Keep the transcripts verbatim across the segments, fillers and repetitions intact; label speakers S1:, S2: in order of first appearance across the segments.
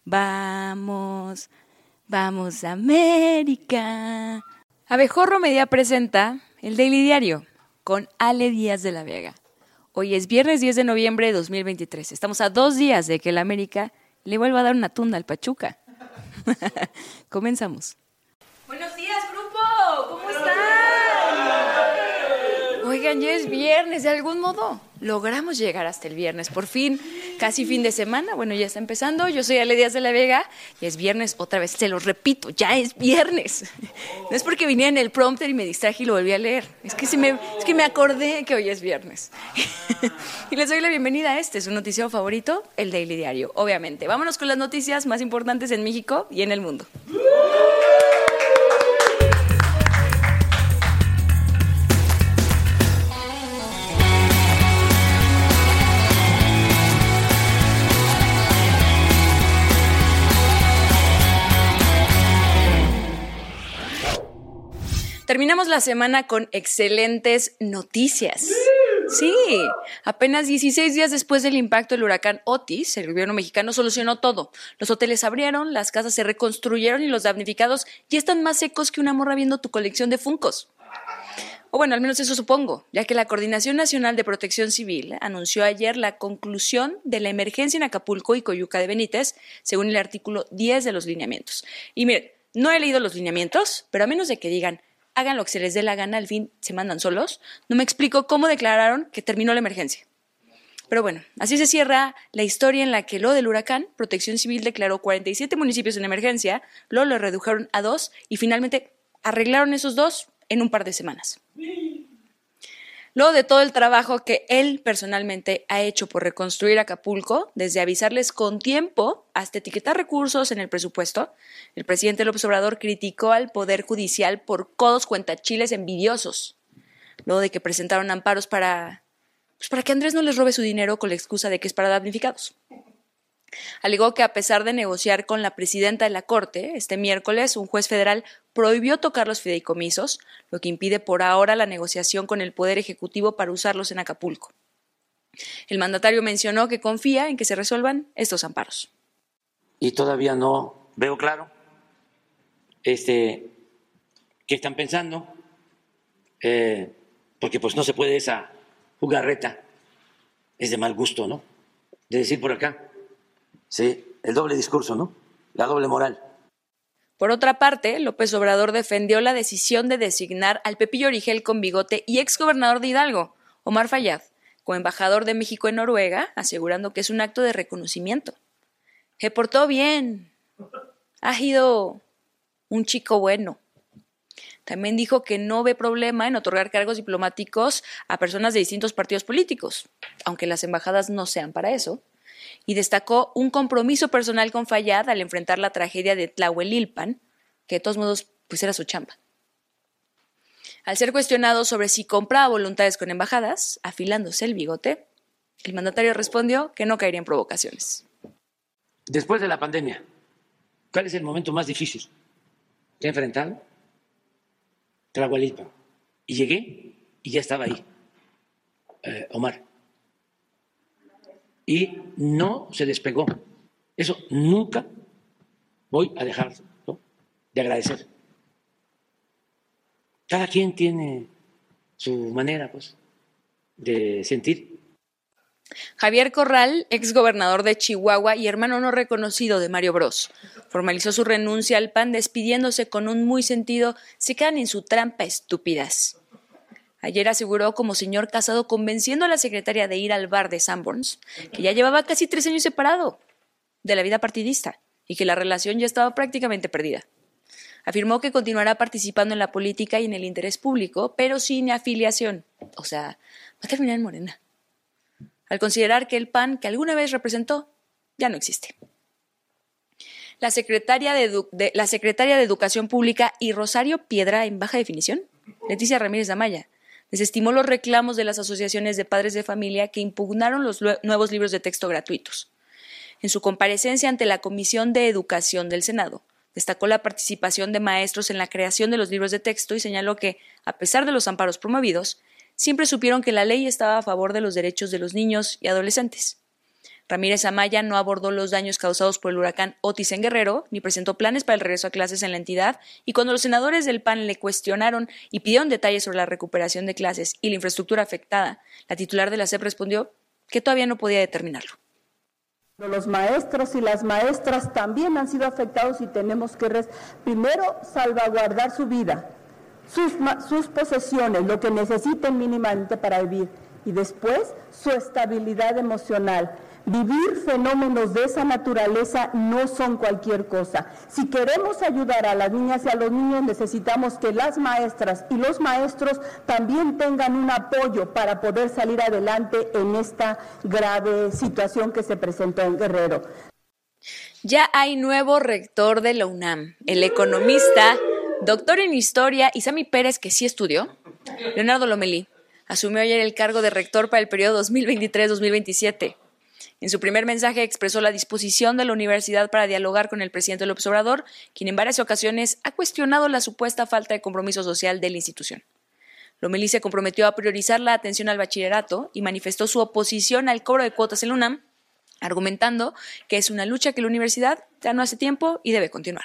S1: Vamos, vamos América. Abejorro Media presenta el Daily Diario con Ale Díaz de la Vega. Hoy es viernes diez de noviembre de dos mil veintitrés. Estamos a dos días de que el América le vuelva a dar una tunda al Pachuca. Comenzamos. Buenos días, grupo. ¿Cómo están? Oigan, ya es viernes, de algún modo logramos llegar hasta el viernes. Por fin, casi fin de semana. Bueno, ya está empezando. Yo soy Ale Díaz de la Vega y es viernes otra vez. Se los repito, ya es viernes. No es porque viniera en el prompter y me distraje y lo volví a leer. Es que, se me, es que me acordé que hoy es viernes. Y les doy la bienvenida a este, su noticiero favorito, el Daily Diario. Obviamente, vámonos con las noticias más importantes en México y en el mundo. Terminamos la semana con excelentes noticias. Sí, apenas dieciséis días después del impacto del huracán Otis, el gobierno mexicano solucionó todo. Los hoteles abrieron, las casas se reconstruyeron y los damnificados ya están más secos que una morra viendo tu colección de Funkos. O bueno, al menos eso supongo, ya que la Coordinación Nacional de Protección Civil anunció ayer la conclusión de la emergencia en Acapulco y Coyuca de Benítez, según el artículo diez de los lineamientos. Y miren, no he leído los lineamientos, pero a menos de que digan hagan lo que se les dé la gana, al fin se mandan solos, no me explico cómo declararon que terminó la emergencia. Pero bueno, así se cierra la historia en la que luego del huracán, Protección Civil declaró cuarenta y siete municipios en emergencia, luego lo redujeron a dos y finalmente arreglaron esos dos en un par de semanas. Luego de todo el trabajo que él personalmente ha hecho por reconstruir Acapulco, desde avisarles con tiempo hasta etiquetar recursos en el presupuesto, el presidente López Obrador criticó al Poder Judicial por codos cuentachiles envidiosos, luego de que presentaron amparos para, pues para que Andrés no les robe su dinero con la excusa de que es para damnificados. Alegó que a pesar de negociar con la presidenta de la Corte, este miércoles un juez federal prohibió tocar los fideicomisos, lo que impide por ahora la negociación con el Poder Ejecutivo para usarlos en Acapulco. El mandatario mencionó que confía en que se resuelvan estos amparos.
S2: Y todavía no veo claro este, qué están pensando, eh, porque pues no se puede esa jugarreta, es de mal gusto, ¿no? De decir por acá. Sí, el doble discurso, ¿no? La doble moral.
S1: Por otra parte, López Obrador defendió la decisión de designar al Pepillo Origel con bigote y exgobernador de Hidalgo, Omar Fayad, como embajador de México en Noruega, asegurando que es un acto de reconocimiento. Se portó bien. Ha sido un chico bueno. También dijo que no ve problema en otorgar cargos diplomáticos a personas de distintos partidos políticos, aunque las embajadas no sean para eso. Y destacó un compromiso personal con Fayad al enfrentar la tragedia de Tlahuelilpan, que de todos modos pues era su chamba. Al ser cuestionado sobre si compraba voluntades con embajadas, afilándose el bigote, el mandatario respondió que no caería en provocaciones.
S2: Después de la pandemia, ¿cuál es el momento más difícil que he enfrentado? Tlahuelilpan. Y llegué y ya estaba ahí, eh, Omar. Y no se despegó. Eso nunca voy a dejar, ¿no?, de agradecer. Cada quien tiene su manera, pues, de sentir.
S1: Javier Corral, exgobernador de Chihuahua y hermano no reconocido de Mario Bros, formalizó su renuncia al P A N despidiéndose con un muy sentido: se quedan en su trampa, estúpidas. Ayer aseguró como señor casado, convenciendo a la secretaria de ir al bar de Sanborns, que ya llevaba casi tres años separado de la vida partidista y que la relación ya estaba prácticamente perdida. Afirmó que continuará participando en la política y en el interés público, pero sin afiliación. O sea, va a terminar en Morena. Al considerar que el P A N que alguna vez representó ya no existe. La secretaria de, Edu- de, la secretaria de Educación Pública y Rosario Piedra en baja definición, Leticia Ramírez Amaya, desestimó los reclamos de las asociaciones de padres de familia que impugnaron los nuevos libros de texto gratuitos. En su comparecencia ante la Comisión de Educación del Senado, destacó la participación de maestros en la creación de los libros de texto y señaló que, a pesar de los amparos promovidos, siempre supieron que la ley estaba a favor de los derechos de los niños y adolescentes. Ramírez Amaya no abordó los daños causados por el huracán Otis en Guerrero, ni presentó planes para el regreso a clases en la entidad, y cuando los senadores del P A N le cuestionaron y pidieron detalles sobre la recuperación de clases y la infraestructura afectada, la titular de la S E P respondió que todavía no podía determinarlo.
S3: Los maestros y las maestras también han sido afectados y tenemos que res- primero salvaguardar su vida, sus, sus posesiones, lo que necesiten mínimamente para vivir, y después su estabilidad emocional. Vivir fenómenos de esa naturaleza no son cualquier cosa. Si queremos ayudar a las niñas y a los niños, necesitamos que las maestras y los maestros también tengan un apoyo para poder salir adelante en esta grave situación que se presentó en Guerrero.
S1: Ya hay nuevo rector de la UNAM, el economista, doctor en historia Isami Pérez, que sí estudió, Leonardo Lomelí, asumió ayer el cargo de rector para el periodo dos mil veintitrés dos mil veintisiete. En su primer mensaje expresó la disposición de la universidad para dialogar con el presidente López Obrador, quien en varias ocasiones ha cuestionado la supuesta falta de compromiso social de la institución. Lomelí se comprometió a priorizar la atención al bachillerato y manifestó su oposición al cobro de cuotas en la UNAM, argumentando que es una lucha que la universidad ganó hace tiempo y debe continuar.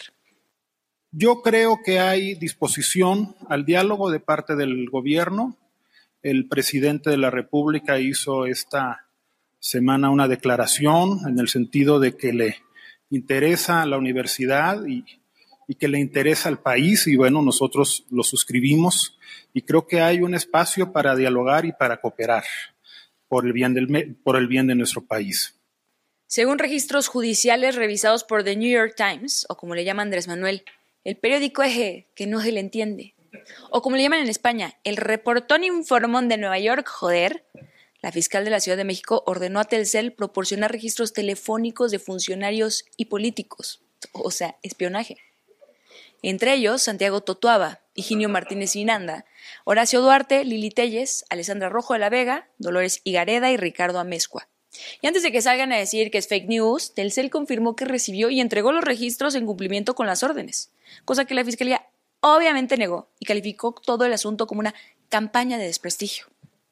S4: Yo creo que hay disposición al diálogo de parte del gobierno. El presidente de la República hizo esta semana una declaración en el sentido de que le interesa a la universidad y, y que le interesa al país, y bueno, nosotros lo suscribimos y creo que hay un espacio para dialogar y para cooperar por el bien del, por el bien de nuestro país.
S1: Según registros judiciales revisados por The New York Times, o como le llama Andrés Manuel, el periódico eje que no se le entiende, o como le llaman en España, el reportón informón de Nueva York, joder, la fiscal de la Ciudad de México ordenó a Telcel proporcionar registros telefónicos de funcionarios y políticos, o sea, espionaje. Entre ellos, Santiago Totuaba, Higinio Martínez Miranda, Horacio Duarte, Lili Telles, Alessandra Rojo de la Vega, Dolores Higareda y Ricardo Amezcua. Y antes de que salgan a decir que es fake news, Telcel confirmó que recibió y entregó los registros en cumplimiento con las órdenes, cosa que la Fiscalía obviamente negó y calificó todo el asunto como una campaña de desprestigio.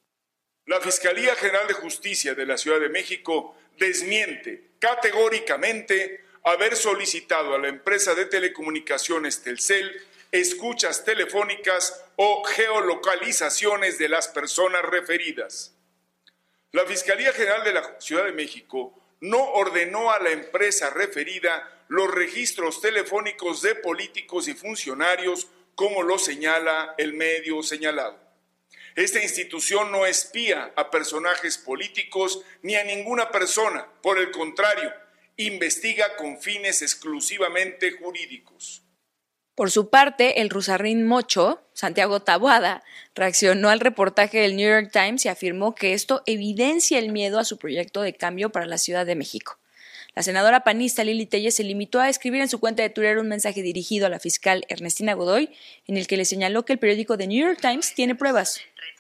S5: La Fiscalía General de Justicia de la Ciudad de México desmiente categóricamente haber solicitado a la empresa de telecomunicaciones Telcel escuchas telefónicas o geolocalizaciones de las personas referidas. La Fiscalía General de la Ciudad de México no ordenó a la empresa referida los registros telefónicos de políticos y funcionarios, como lo señala el medio señalado. Esta institución no espía a personajes políticos ni a ninguna persona, por el contrario, investiga con fines exclusivamente jurídicos.
S1: Por su parte, el rusarrín mocho, Santiago Taboada, reaccionó al reportaje del New York Times y afirmó que esto evidencia el miedo a su proyecto de cambio para la Ciudad de México. La senadora panista Lili Telles se limitó a escribir en su cuenta de Twitter un mensaje dirigido a la fiscal Ernestina Godoy, en el que le señaló que el periódico The New York Times tiene pruebas.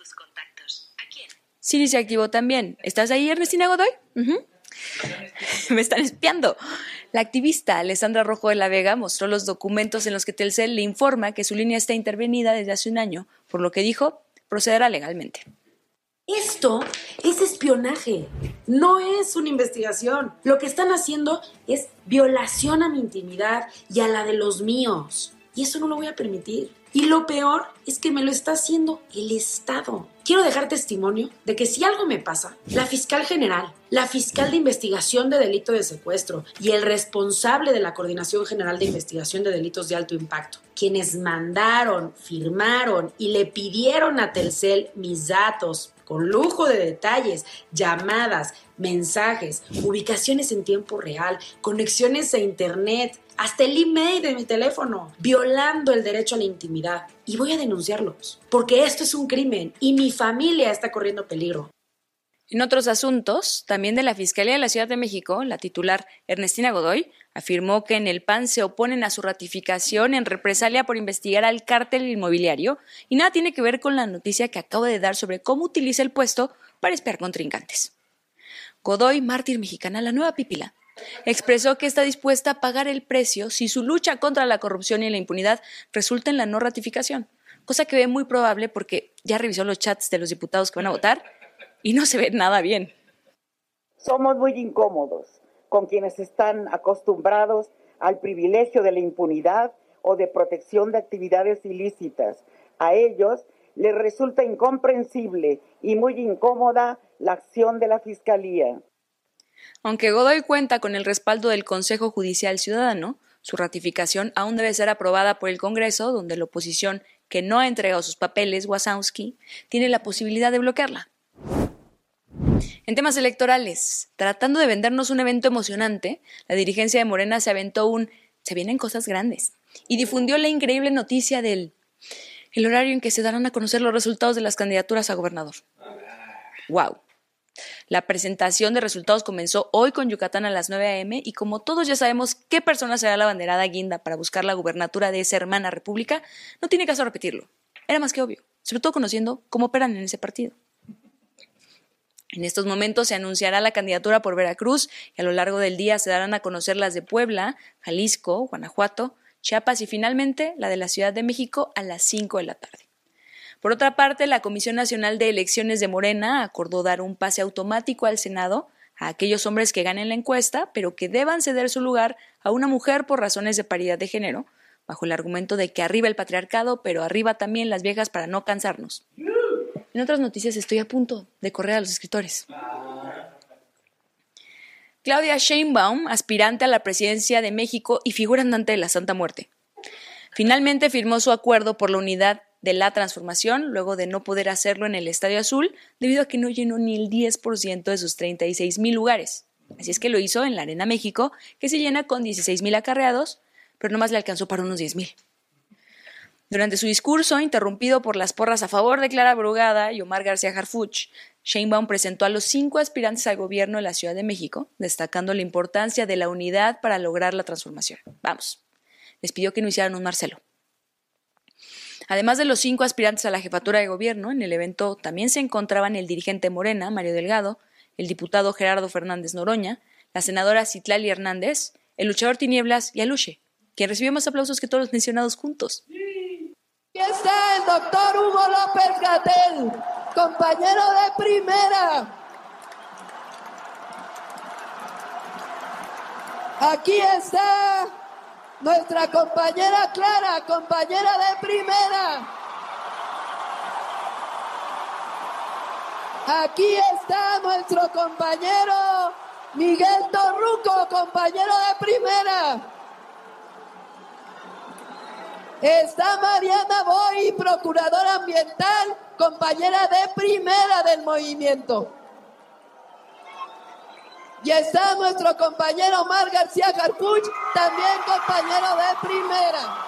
S1: Siri se activó también. ¿Estás ahí, Ernestina Godoy? Uh-huh. Me están espiando. La activista Alessandra Rojo de la Vega mostró los documentos en los que Telcel le informa que su línea está intervenida desde hace un año, por lo que dijo, procederá legalmente.
S6: Esto es espionaje, no es una investigación. Lo que están haciendo es violación a mi intimidad y a la de los míos. Y eso no lo voy a permitir. Y lo peor es que me lo está haciendo el Estado. Quiero dejar testimonio de que si algo me pasa, la fiscal general, la fiscal de investigación de delito de secuestro y el responsable de la Coordinación General de Investigación de Delitos de Alto Impacto, quienes mandaron, firmaron y le pidieron a Telcel mis datos con lujo de detalles, llamadas, mensajes, ubicaciones en tiempo real, conexiones a internet, hasta el email de mi teléfono, violando el derecho a la intimidad. Y voy a denunciarlos, porque esto es un crimen y mi familia está corriendo peligro.
S1: En otros asuntos, también de la Fiscalía de la Ciudad de México, la titular Ernestina Godoy afirmó que en el P A N se oponen a su ratificación en represalia por investigar al cártel inmobiliario y nada tiene que ver con la noticia que acabo de dar sobre cómo utiliza el puesto para espiar contrincantes. Godoy, mártir mexicana, la nueva pipila, expresó que está dispuesta a pagar el precio si su lucha contra la corrupción y la impunidad resulta en la no ratificación, cosa que ve muy probable porque ya revisó los chats de los diputados que van a votar y no se ve nada bien.
S7: Somos muy incómodos con quienes están acostumbrados al privilegio de la impunidad o de protección de actividades ilícitas. A ellos les resulta incomprensible y muy incómoda la acción de la Fiscalía.
S1: Aunque Godoy cuenta con el respaldo del Consejo Judicial Ciudadano, su ratificación aún debe ser aprobada por el Congreso, donde la oposición, que no ha entregado sus papeles, Wazowski, tiene la posibilidad de bloquearla. En temas electorales, tratando de vendernos un evento emocionante, la dirigencia de Morena se aventó un «se vienen cosas grandes» y difundió la increíble noticia del el horario en que se darán a conocer los resultados de las candidaturas a gobernador. ¡Wow! La presentación de resultados comenzó hoy con Yucatán a las nueve a eme y como todos ya sabemos qué persona será la abanderada guinda para buscar la gubernatura de esa hermana república, no tiene caso repetirlo. Era más que obvio, sobre todo conociendo cómo operan en ese partido. En estos momentos se anunciará la candidatura por Veracruz y a lo largo del día se darán a conocer las de Puebla, Jalisco, Guanajuato, Chiapas y finalmente la de la Ciudad de México a las cinco de la tarde. Por otra parte, la Comisión Nacional de Elecciones de Morena acordó dar un pase automático al Senado a aquellos hombres que ganen la encuesta, pero que deban ceder su lugar a una mujer por razones de paridad de género, bajo el argumento de que arriba el patriarcado, pero arriba también las viejas para no cansarnos. En otras noticias estoy a punto de correr a los escritores. Claudia Sheinbaum, aspirante a la presidencia de México y figura andante de la Santa Muerte. Finalmente firmó su acuerdo por la unidad de la transformación, luego de no poder hacerlo en el Estadio Azul, debido a que no llenó ni el diez por ciento de sus treinta y seis mil lugares. Así es que lo hizo en la Arena México, que se llena con dieciséis mil acarreados, pero nomás le alcanzó para unos diez mil. Durante su discurso, interrumpido por las porras a favor de Clara Brugada y Omar García Harfuch, Sheinbaum presentó a los cinco aspirantes al gobierno de la Ciudad de México, destacando la importancia de la unidad para lograr la transformación. Vamos, les pidió que no hicieran un Marcelo. Además de los cinco aspirantes a la jefatura de gobierno, en el evento también se encontraban el dirigente Morena, Mario Delgado, el diputado Gerardo Fernández Noroña, la senadora Citlali Hernández, el luchador Tinieblas y Aluche, quien recibió más aplausos que todos los mencionados juntos.
S8: Aquí está el doctor Hugo López-Gatell, compañero de primera. Aquí está nuestra compañera Clara, compañera de primera. Aquí está nuestro compañero Miguel Torruco, compañero de primera. Está Mariana Boy, procuradora ambiental, compañera de primera del movimiento. Y está nuestro compañero Omar García Harfuch, también compañero de primera.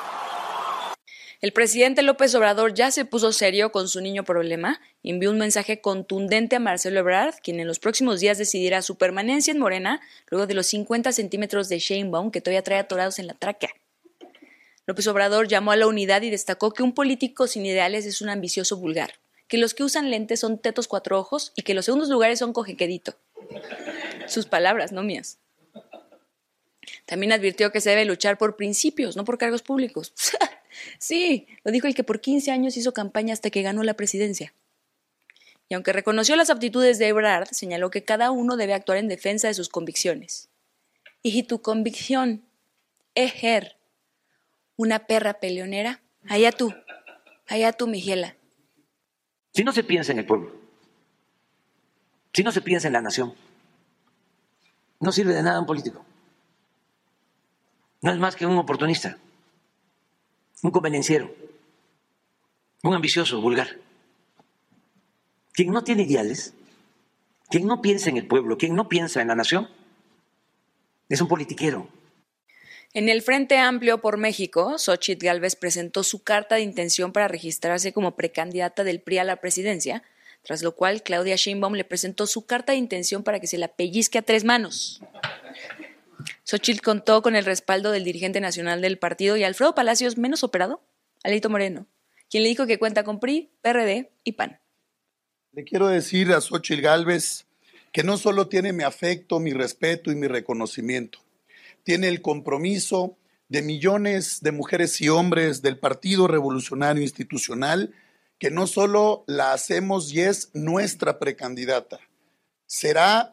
S1: El presidente López Obrador ya se puso serio con su niño problema y envió un mensaje contundente a Marcelo Ebrard, quien en los próximos días decidirá su permanencia en Morena luego de los cincuenta centímetros de Sheinbaum que todavía trae atorados en la tráquea. López Obrador llamó a la unidad y destacó que un político sin ideales es un ambicioso vulgar, que los que usan lentes son tetos cuatro ojos y que los segundos lugares son cojequedito. Sus palabras, no mías. También advirtió que se debe luchar por principios, no por cargos públicos. Sí, lo dijo el que por quince años hizo campaña hasta que ganó la presidencia. Y aunque reconoció las aptitudes de Ebrard, señaló que cada uno debe actuar en defensa de sus convicciones. Y tu convicción, ejer, una perra peleonera, allá tú, allá tú, Miguela.
S2: Si no se piensa en el pueblo, si no se piensa en la nación, no sirve de nada un político. No es más que un oportunista, un convenenciero, un ambicioso, vulgar. Quien no tiene ideales, quien no piensa en el pueblo, quien no piensa en la nación, es un politiquero.
S1: En el Frente Amplio por México, Xóchitl Gálvez presentó su carta de intención para registrarse como precandidata del P R I a la presidencia, tras lo cual Claudia Sheinbaum le presentó su carta de intención para que se la pellizque a tres manos. Xóchitl contó con el respaldo del dirigente nacional del partido y Alfredo Palacios, menos operado, Alito Moreno, quien le dijo que cuenta con P R I, P R D y P A N.
S9: Le quiero decir a Xóchitl Gálvez que no solo tiene mi afecto, mi respeto y mi reconocimiento, tiene el compromiso de millones de mujeres y hombres del Partido Revolucionario Institucional, que no solo la hacemos y es nuestra precandidata, será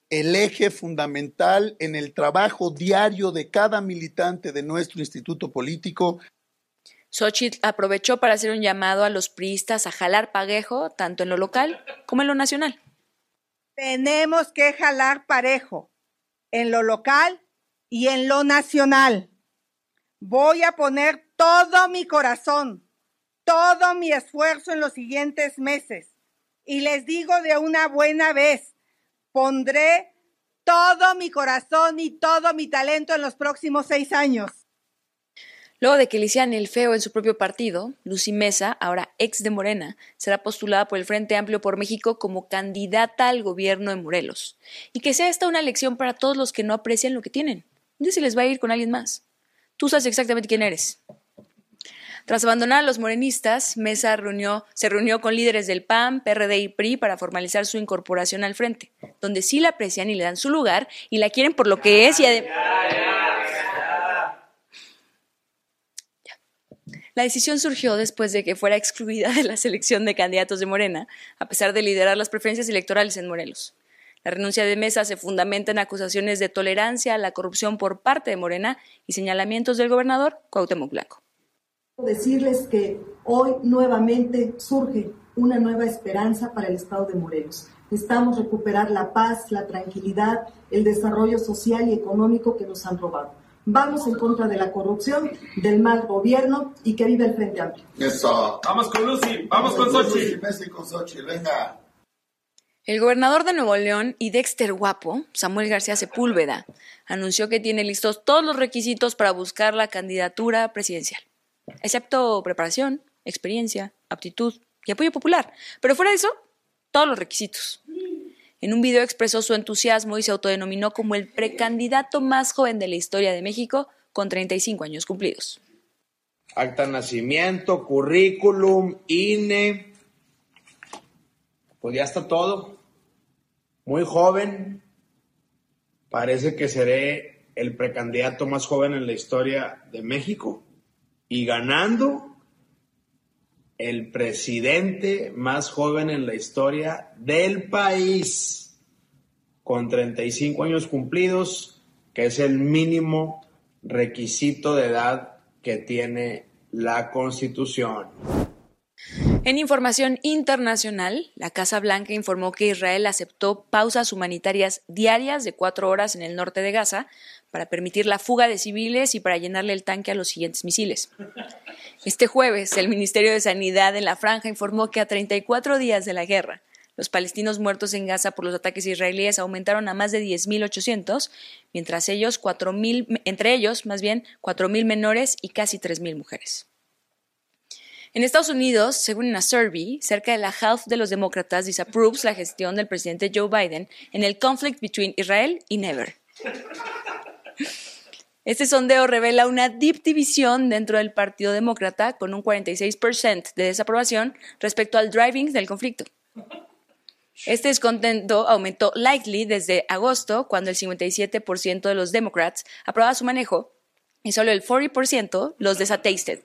S9: el eje fundamental en el trabajo diario de cada militante de nuestro instituto político.
S1: Xóchitl aprovechó para hacer un llamado a los priistas a jalar parejo, tanto en lo local como en lo nacional.
S10: Tenemos que jalar parejo en lo local y en lo nacional. Voy a poner todo mi corazón, todo mi esfuerzo en los siguientes meses. Y les digo de una buena vez, pondré todo mi corazón y todo mi talento en los próximos seis años.
S1: Luego de que le hicieran el feo en su propio partido, Lucy Mesa, ahora ex de Morena, será postulada por el Frente Amplio por México como candidata al gobierno de Morelos. Y que sea esta una lección para todos los que no aprecian lo que tienen. Un día se les va a ir con alguien más. Tú sabes exactamente quién eres. Tras abandonar a los morenistas, Mesa reunió, se reunió con líderes del P A N, P R D y P R I para formalizar su incorporación al frente, donde sí la aprecian y le dan su lugar y la quieren por lo que es y además... La decisión surgió después de que fuera excluida de la selección de candidatos de Morena, a pesar de liderar las preferencias electorales en Morelos. La renuncia de Mesa se fundamenta en acusaciones de tolerancia a la corrupción por parte de Morena y señalamientos del gobernador Cuauhtémoc Blanco.
S11: Decirles que hoy nuevamente surge una nueva esperanza para el estado de Morelos. Necesitamos recuperar la paz, la tranquilidad, el desarrollo social y económico que nos han robado. Vamos en contra de la corrupción, del mal gobierno y que vive el Frente Amplio.
S12: Eso. Vamos con Lucy, vamos con Xóchitl. Messi con Xóchitl, venga.
S1: El gobernador de Nuevo León y Dexter Guapo, Samuel García Sepúlveda, anunció que tiene listos todos los requisitos para buscar la candidatura presidencial, excepto preparación, experiencia, aptitud y apoyo popular. Pero fuera de eso, todos los requisitos. En un video expresó su entusiasmo y se autodenominó como el precandidato más joven de la historia de México, con treinta y cinco años cumplidos.
S13: Acta de nacimiento, currículum, I N E, pues ya está todo. Muy joven, parece que seré el precandidato más joven en la historia de México y ganando el presidente más joven en la historia del país, con treinta y cinco años cumplidos, que es el mínimo requisito de edad que tiene la Constitución.
S1: En información internacional, la Casa Blanca informó que Israel aceptó pausas humanitarias diarias de cuatro horas en el norte de Gaza para permitir la fuga de civiles y para llenarle el tanque a los siguientes misiles. Este jueves, el Ministerio de Sanidad en la Franja informó que a treinta y cuatro días de la guerra, los palestinos muertos en Gaza por los ataques israelíes aumentaron a más de diez mil ochocientos, mientras ellos, cuatro mil, entre ellos, más bien, cuatro mil menores y casi tres mil mujeres. En Estados Unidos, según una survey, cerca de la half de los demócratas disapproves la gestión del presidente Joe Biden en el conflict between Israel y Never. Este sondeo revela una deep división dentro del Partido Demócrata, con un cuarenta y seis por ciento de desaprobación respecto al driving del conflicto. Este descontento aumentó lightly desde agosto, cuando el cincuenta y siete por ciento de los Democrats aprobaba su manejo y solo el cuarenta por ciento los desatasted.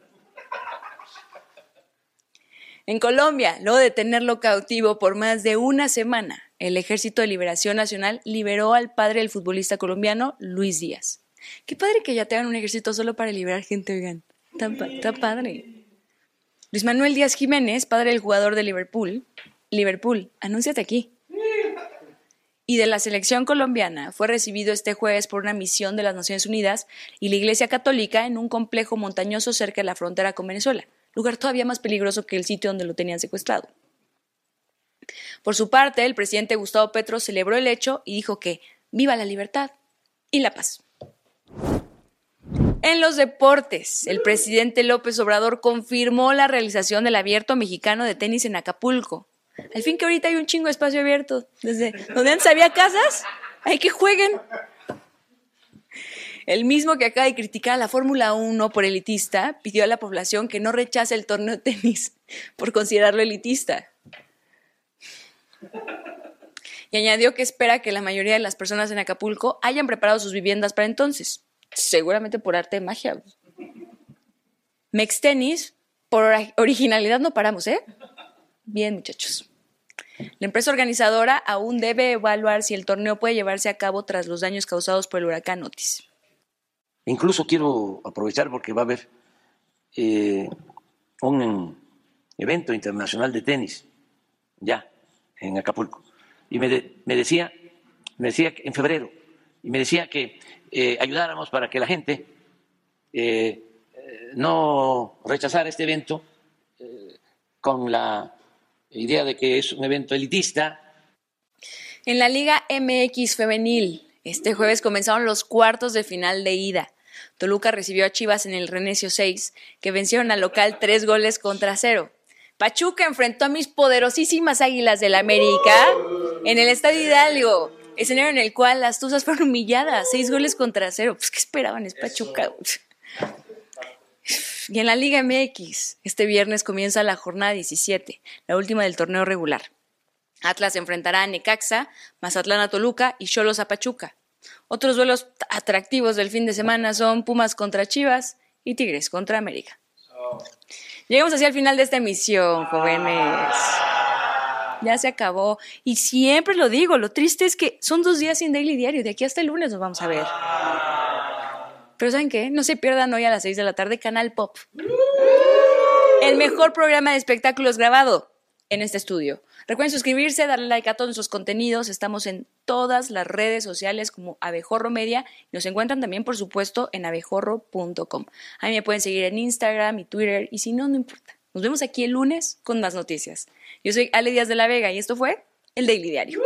S1: En Colombia, luego de tenerlo cautivo por más de una semana, el Ejército de Liberación Nacional liberó al padre del futbolista colombiano Luis Díaz. Qué padre que ya tengan un ejército solo para liberar gente, oigan. Está padre. Luis Manuel Díaz Jiménez, padre del jugador de Liverpool, Liverpool, anúnciate aquí. Y de la selección colombiana, fue recibido este jueves por una misión de las Naciones Unidas y la Iglesia Católica en un complejo montañoso cerca de la frontera con Venezuela, lugar todavía más peligroso que el sitio donde lo tenían secuestrado. Por su parte, el presidente Gustavo Petro celebró el hecho y dijo que viva la libertad y la paz. En los deportes, el presidente López Obrador confirmó la realización del Abierto Mexicano de Tenis en Acapulco. Al fin que ahorita hay un chingo de espacio abierto. Desde donde antes había casas, hay que jueguen. El mismo que acaba de criticar a la Fórmula uno por elitista, pidió a la población que no rechace el torneo de tenis por considerarlo elitista. Y añadió que espera que la mayoría de las personas en Acapulco hayan preparado sus viviendas para entonces, seguramente por arte de magia. Mex Tenis, por originalidad no paramos, ¿eh? Bien, muchachos. La empresa organizadora aún debe evaluar si el torneo puede llevarse a cabo tras los daños causados por el huracán Otis.
S2: Incluso quiero aprovechar porque va a haber eh, un evento internacional de tenis ya en Acapulco. Y me, de, me decía, me decía que en febrero, y me decía que eh, ayudáramos para que la gente eh, eh, no rechazara este evento eh, con la idea de que es un evento elitista.
S1: En la Liga M X Femenil, este jueves comenzaron los cuartos de final de ida. Toluca recibió a Chivas en el Renecio seis, que vencieron al local tres goles contra cero. Pachuca enfrentó a mis poderosísimas Águilas del América en el Estadio Hidalgo, escenario en el cual las Tuzas fueron humilladas, seis goles contra cero. Pues, ¿qué esperaban? Es Pachuca. Y en la Liga M X, este viernes comienza la jornada diecisiete, la última del torneo regular. Atlas enfrentará a Necaxa, Mazatlán a Toluca y Xolos a Pachuca. Otros duelos atractivos del fin de semana son Pumas contra Chivas y Tigres contra América. Llegamos así al final de esta emisión, jóvenes. Ya se acabó. Y siempre lo digo, lo triste es que son dos días sin Daily Diario. De aquí hasta el lunes nos vamos a ver. Pero ¿saben qué? No se pierdan hoy a las seis de la tarde Canal Pop. El mejor programa de espectáculos grabado en este estudio. Recuerden suscribirse, darle like a todos nuestros contenidos. Estamos en todas las redes sociales como Abejorro Media. Nos encuentran también, por supuesto, en abejorro punto com. A mí me pueden seguir en Instagram y Twitter. Y si no, no importa. Nos vemos aquí el lunes con más noticias. Yo soy Ale Díaz de la Vega y esto fue el Daily Diario.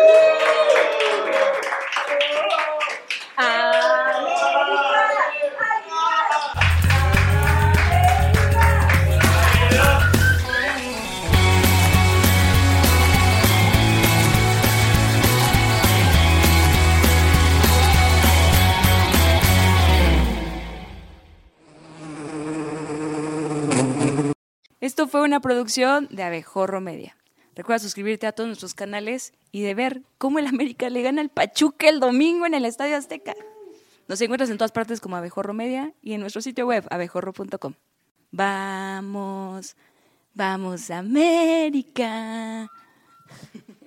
S1: Esto fue una producción de Abejorro Media. Recuerda suscribirte a todos nuestros canales y de ver cómo el América le gana al Pachuca el domingo en el Estadio Azteca. Nos encuentras en todas partes como Abejorro Media y en nuestro sitio web abejorro punto com. Vamos, vamos América.